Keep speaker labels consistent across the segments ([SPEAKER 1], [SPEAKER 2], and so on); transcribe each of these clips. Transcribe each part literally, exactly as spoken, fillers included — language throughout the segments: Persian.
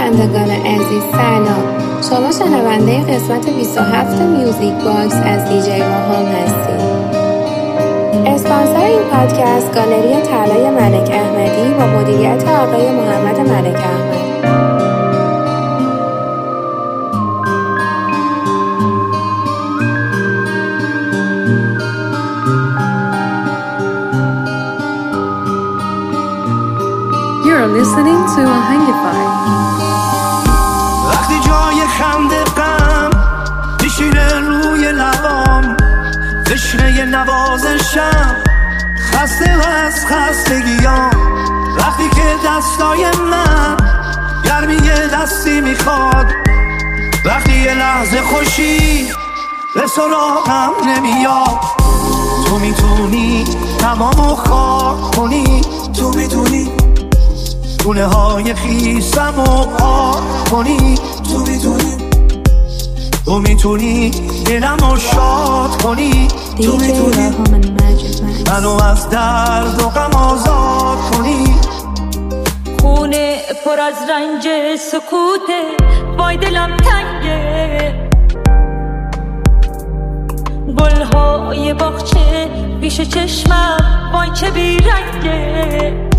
[SPEAKER 1] شنوندگان عزیز سلام. شما شنونده قسمت بیست و هفت میوزیک باکس از دیجی روحام هستید. اسپانسر این پادکست گالری طلای ملک احمدی با مدیریت آقای محمد ملک احمد.
[SPEAKER 2] You're listening to Ahangify.
[SPEAKER 3] وقتی جای خنده غم میشینه روی لبام، تشنه نوازشم، خسته و از خستگیام. وقتی که دستای من گرمی دستی میخواد، وقتی یه لحظه خوشی به سراغم نمیاد، تو میتونی تمامو خاک کنی، تو میتونی گونه های خیسم و پاک کنی، تو میتونی تو میتونی دلمو شاد کنی، تو میتونی منو از درد و غم آزاد کنی.
[SPEAKER 4] خونه پر از رنج سکوته، وای دلم تنگه، گلهای باغچه پیش چشمم، وای چه بیرنگه.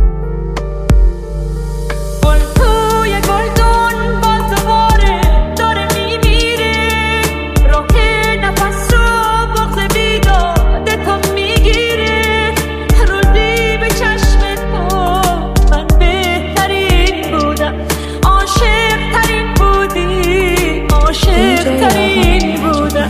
[SPEAKER 4] گل توی گلدون باز دوباره داره میمیره، راه نفس رو بغض بیداده تو میگیره. روزی به چشم تو من بهترین بودم، عاشق ترین بودی، عاشق ترین بودم.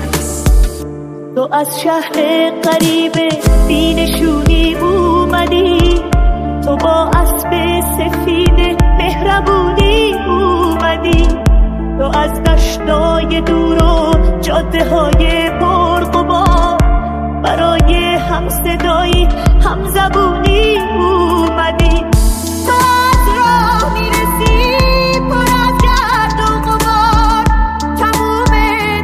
[SPEAKER 4] تو از شهر غریبه بینشونی اومدی، تو با اسب سفید مهربونی اومدی، تو از دشتای دور و جاده های پرغبار برای هم صدایی هم زبونی اومدی. تو از راه میرسی پر از گرد و غبار، تموم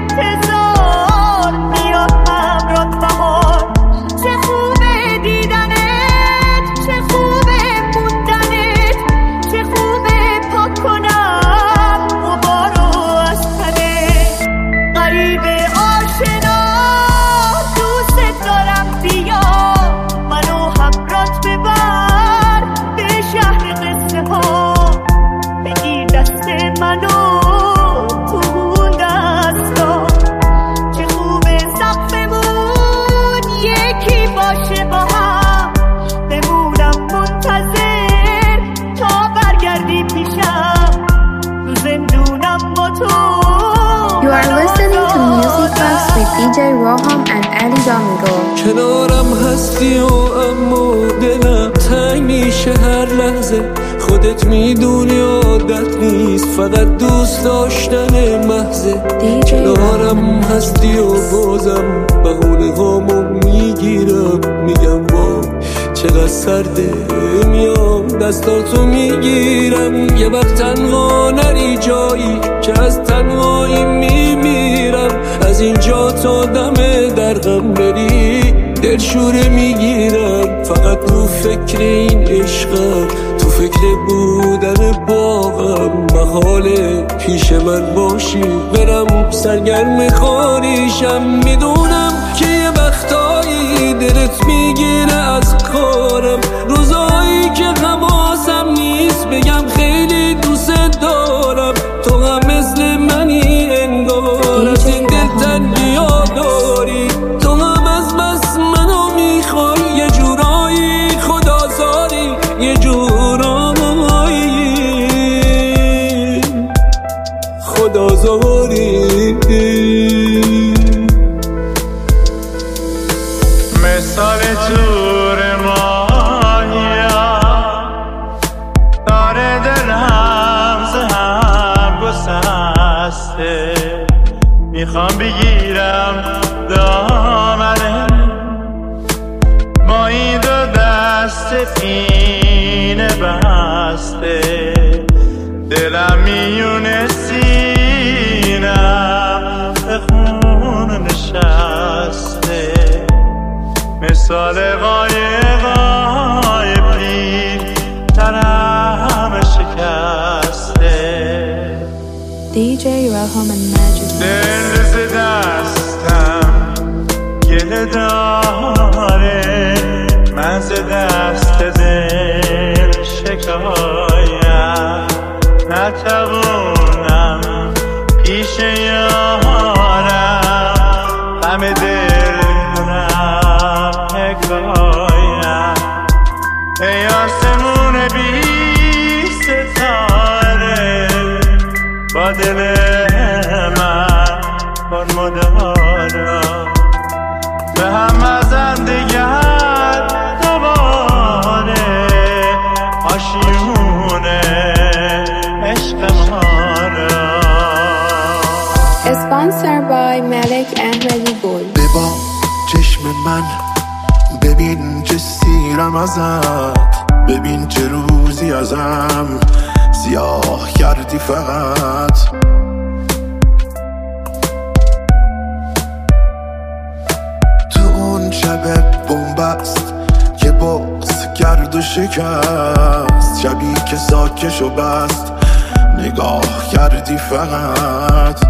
[SPEAKER 4] انتظار میاد همراه بهار. چه خوبه دیدنت، چه خوبه موندنت، چه خوبه پاک کنم غبارو از تنت. غریبه آشنا دوست دارم، بیا منو همراهت ببر به شهر قصه ها، بگیر دست منو تو اون دستا. چه خوبه سقفمون یکی باشه با هم، بمونم منتظر تا برگردی پیشم، تو زندونم با تو.
[SPEAKER 1] You are listening to Music Box with دیجی روحام and Ali Domingo.
[SPEAKER 5] کنارم هستی و اما دلم تنگ میشه هر لحظه، خودت میدونی عادت نیست، فقط دوست داشتن محضه. کنارم هستی و بازم بهونه هامو میگیرم، میگم وای چقدر سرده، میام دستاتو میگیرم. یه وقت تنها نری جایی که از تنهایی میمیرم، از اینجا تا دم در غم بری دلشوره میگیرم. فقط تو فکر این عشقم، تو فکر بودن باغم، محاله پیش من باشی برم سرگرم خاریشم. میدونم که یه وقتایی دلت میگیره از کارم، روزایی که حواسم نیست بگم خیلی دوست دارم. تو هم مثل منی انگار، از این دلتنگی ها داری، تو هم از بس منو میخوای، یه جورایی خدازاری، یه جورایی خدازاری.
[SPEAKER 6] مثال تور ماهیا داره دلم زهم گسسته، میخوام بگیرم دامنه با این دو دست پینه بسته. دلم میونه سینم به خون نشسته، مثال قایقای پیر درم شکسته.
[SPEAKER 1] Rahman Majid.
[SPEAKER 6] دل ز دستم گله داره، من ز دست دل شکایم، نتوانم پیش یارم غم دل کنم حکایم. ای آسمون بی ستاره با دل من پر مدارا، به هم ازن دیگر دوباره آشیونه عشق ما را.
[SPEAKER 1] Sponsored by Malek Ahmadi Gul.
[SPEAKER 3] ببا چشم من، ببین چه سیرم ازت، ببین چه روزی ازم سیاه کردی فقط. تو اون شب بومبست که بغض کرد و شکست، شبی که ساکشو بست نگاه کردی فقط.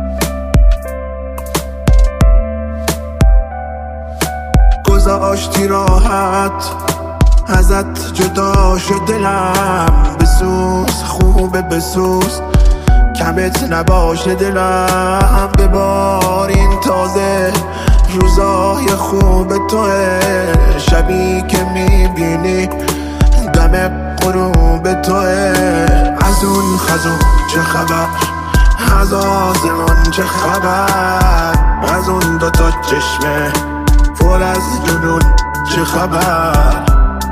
[SPEAKER 3] گذاشتی راحت ازت جدا شد دلم، بسوز خوبه بسوز کمت نباشه دلم. ببار این تازه روزای خوب توه، شبی که میبینی دم غروب توه. از اون خزون چه خبر، از آسمان چه خبر، از اون دوتا چشمه پر از جنون چه خبر.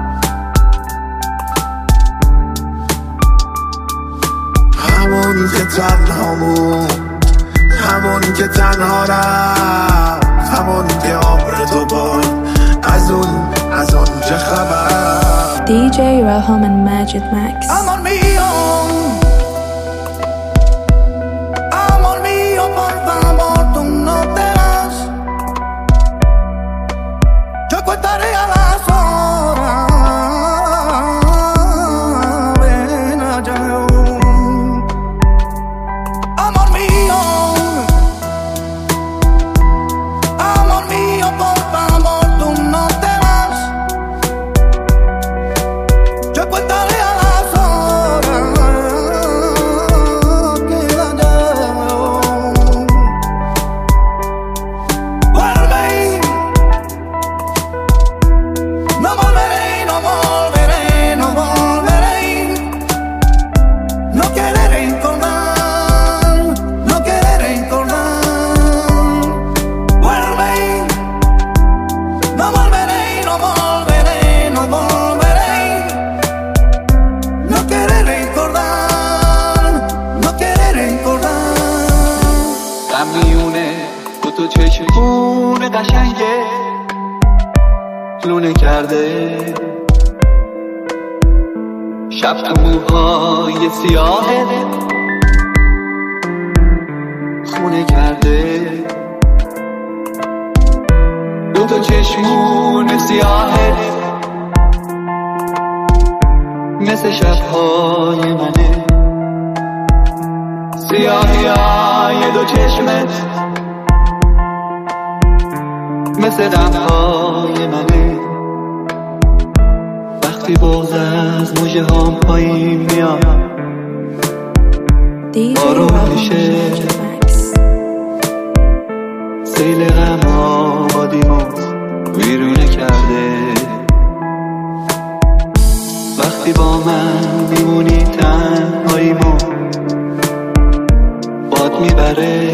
[SPEAKER 3] همون که تنها بود، همون که تنها رفت، همون که عمر تو بود، از اون از اون چه خبر.
[SPEAKER 1] دی جی Rahman Majid Max.
[SPEAKER 3] Amor mío, amor mío, por favor, tú no te vas. Yo contaré a las horas, ven allá. Amor mío, amor mío, por favor, tú no te vas. Yo contaré a las horas que allá. Vuelve, no volveré, no volveré, no volveré. No querer recordar, no querer recordar. Vuelve, no volveré, no volveré, no volveré. No querer recordar, no querer recordar.
[SPEAKER 5] غمیونه تو تو چشمون قشنگه لونه کرده، شب تو موهای سیاهه خونه کرده. دو تا چشمون سیاهه مثل شبهای منه، سیاهی های دو چشمت مثل دمهای منه. وقتی بغض از موجه هم پایین میاد
[SPEAKER 1] دی جی
[SPEAKER 5] آروم
[SPEAKER 1] Rahman
[SPEAKER 5] میشه،
[SPEAKER 1] Majid Max.
[SPEAKER 5] سیل غم آبادیمو ویرونه کرده. وقتی با من میمونی تنهاییمو باد میبره،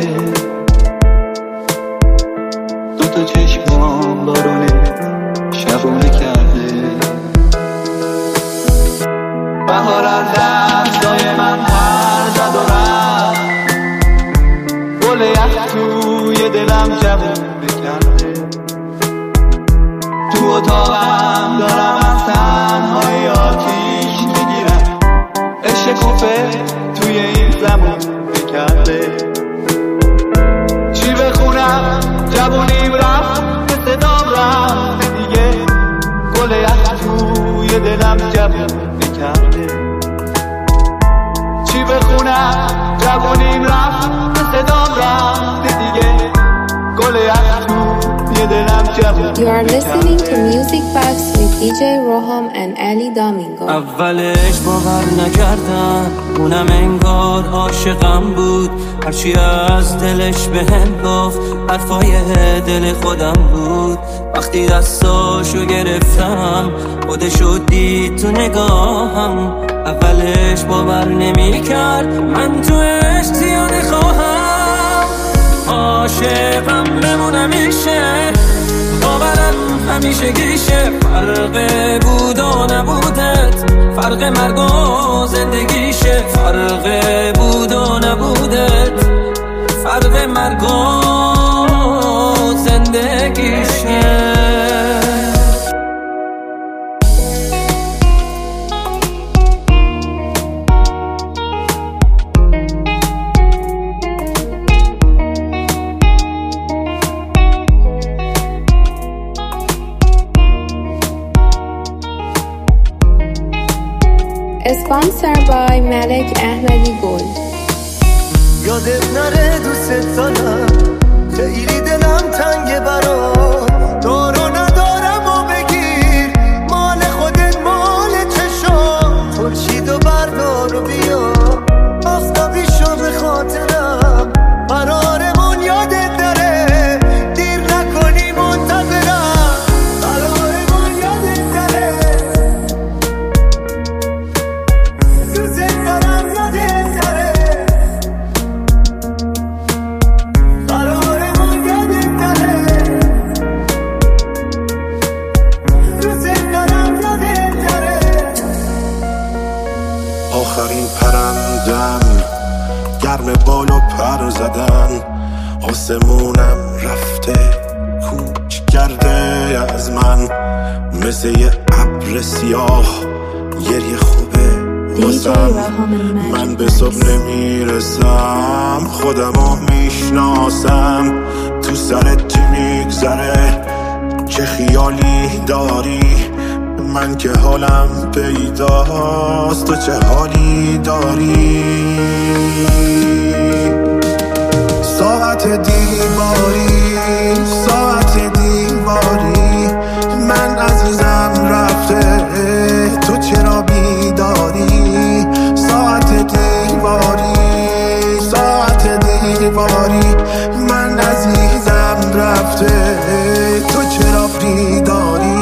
[SPEAKER 5] دو تا چشمام بارونه شبونه کرده. بهار از دستای من پر زد و رفت، گل یخ توی دلم جوونه کرده. تو اتاقم دارم از تنهایی آتیش میگیرم، عشق کوفه توی این زمان کرده. چی بخونم جوونیم رفت به صدام رفت دیگه، گل یخ توی دلم جوونه کرده. چی بخونم جوونیم رفت به
[SPEAKER 6] صدام رفته دیگه گل از تو یه دلم جمع.
[SPEAKER 1] You are listening to Music Box with دی جی Roham and Ali Domingo.
[SPEAKER 5] اولش باور نکردم اونم انگار عاشقم بود، هرچی از دلش بهم گفت حرفای دل خودم بود. وقتی دستاشو گرفتم خودشو دید تو نگاهم، اولش باور نمی کرد من تو اشتیانه خواهم. عاشقم بمونم میشه باورم همیشه گیشه، فرق بود و نبودت فرق مرگ و زندگیشه، فرق بود و نبودت فرق مرگ و زندگیشه.
[SPEAKER 1] Sponsored by Malek Ahmadi Gold.
[SPEAKER 7] یادت نره دوست دارم خیلی دلم تنگه برات، دارو ندارم و بگیر مال خودت مال چشام، خورشید و بردار و بیا آفتابی شو به خاطرم، قرارمون یادت نره دیر نکنی منتظرم، قرارمون یادت نره دوست دارم یادت نره.
[SPEAKER 3] آخرین پرندم گرم بالو پر زدن، آسمونم رفته کوچ کرده از من، مثل یه ابر سیاه گریه خوبه واسم. من به صبح نمیرسم خودمو میشناسم، تو سرت چی میگذره چه خیالی داری، من که حالم پیداست تو چه حالی داری. ساعت دیواری ساعت دیواری من عزیزم رفته تو چرا بیداری، ساعت دیواری ساعت دیواری من عزیزم رفته تو چرا بیداری.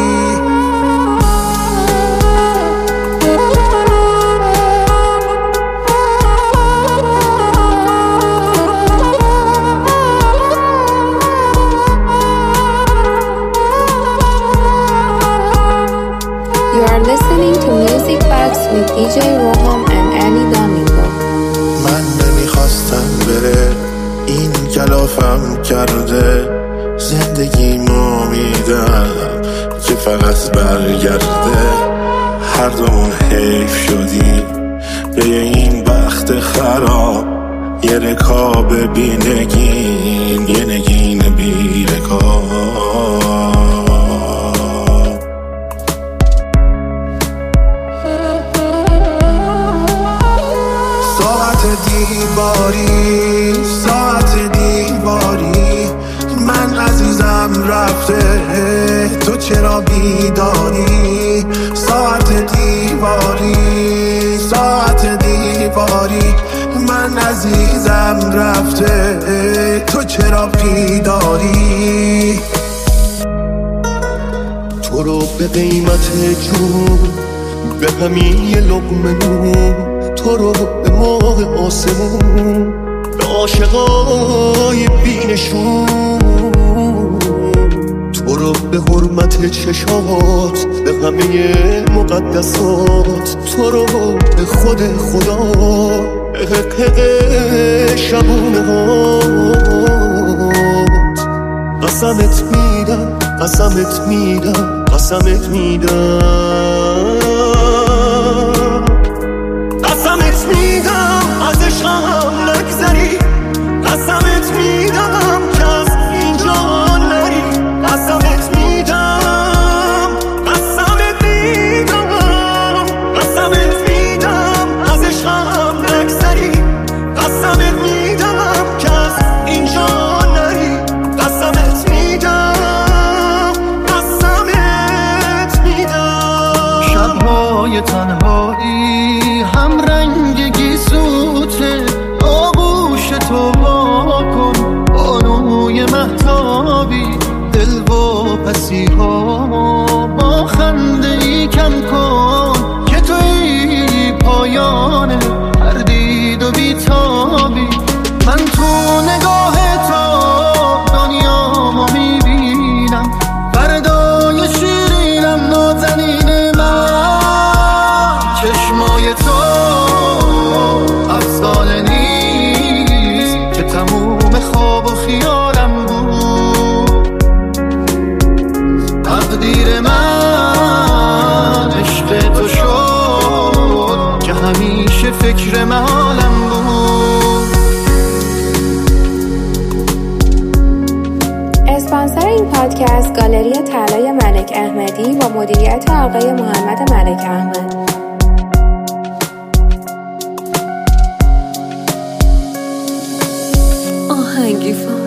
[SPEAKER 1] Listening to Music Box with دی جی Roham and Ali Domingo.
[SPEAKER 3] من نمیخواستم بره این کلافم کرده، زندگی ما میدم که فقط برگرده، هر دومون حیف شدی به این بخت خراب، یه رکاب بی نگین یه نگین بی رکاب. دیواری ساعت دیواری من عزیزم رفته تو چرا بیداری، ساعت دیواری ساعت دیواری من عزیزم رفته تو چرا بیداری.
[SPEAKER 7] تو رو به قیمت جون به همین یه لقمه نون، تو رو به ماه آسمون به عاشقای بینشون، تو رو به حرمت چشات به همه مقدسات، تو رو به خود خدا به حقق شبونه هات. قسمت میدم قسمت میدم قسمت میدم قسمت میدم از عشقم نگذری، قسمت میدم که از اینجا نری، قسمت میدم قسمت میدم قسمت میدم از عشقم نگذری، قسمت میدم
[SPEAKER 8] چشمای تنهایی هم رنگ گیسوته، آغوش تو با کن بانوی مهتابی، دل و پسی ها با خنده ای کم کن که توی پایان هر دید و بیتابی. من تو نگاه تو دنیامو میبینم، فردای شیرینم نازنین من. چشمای تو افسانه نیست که تموم خواب و خیالم بود. تقدیر من عشق تو شد که همیشه فکر محالم بود.
[SPEAKER 1] اسپانسر این پادکست گالری طلای ملک احمدی با مدیریت آقای محمد ملک احمد.
[SPEAKER 2] آهنگی فر